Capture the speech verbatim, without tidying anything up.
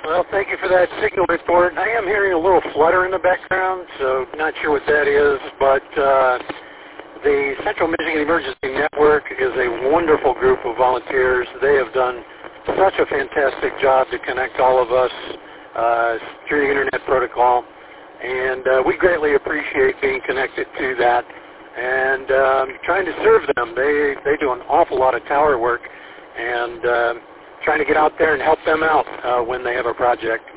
Well, thank you for that signal report. I am hearing a little flutter in the background, so not sure what that is, but uh, the Central Michigan Emergency Network is a wonderful group of volunteers. They have done such a fantastic job to connect all of us uh, through the Internet protocol, and uh, we greatly appreciate being connected to that and um, trying to serve them. They, they do an awful lot of tower work, and uh, trying to get out there and help them out uh, when they have a project.